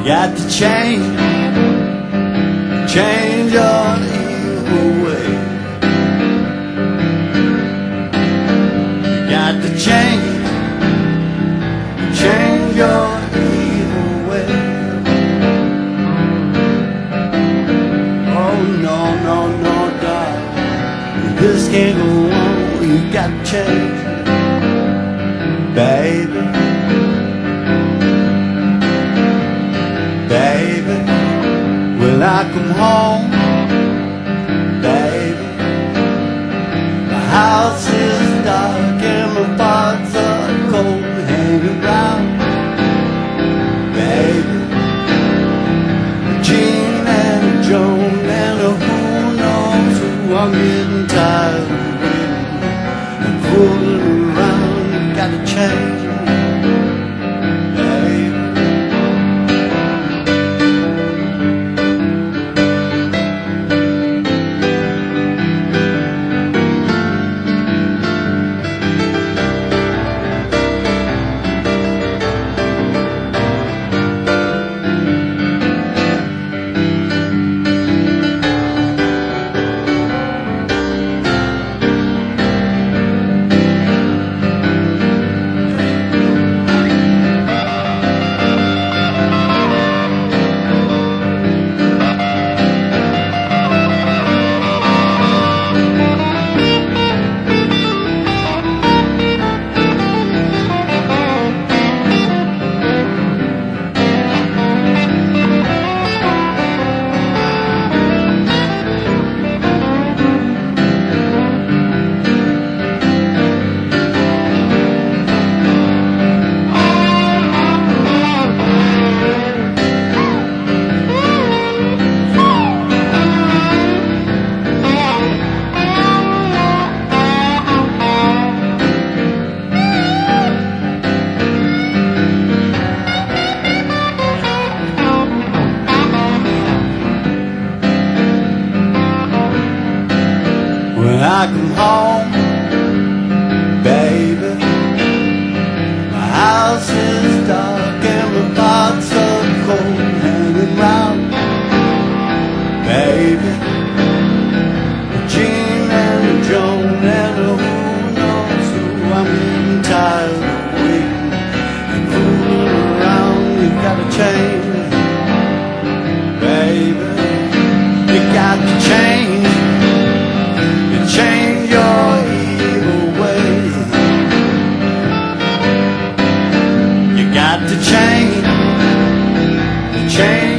got to change your evil way. You got to change your evil way. Oh no, no, no, darling, this can't go on. You got to change, baby. Baby, when I come home, baby, my house is dark and my thoughts are cold, hanging around, baby, Gene and Joan and who knows who. I'm getting tired of waiting and fooling around. You gotta change. When I come home, baby, my house is dark and my thoughts are cold, hanging round, baby, Gene and Joan and who knows who. I'm getting tired of waiting and fooling around. You gotta change, baby, you got to change. Change your evil ways. You got to change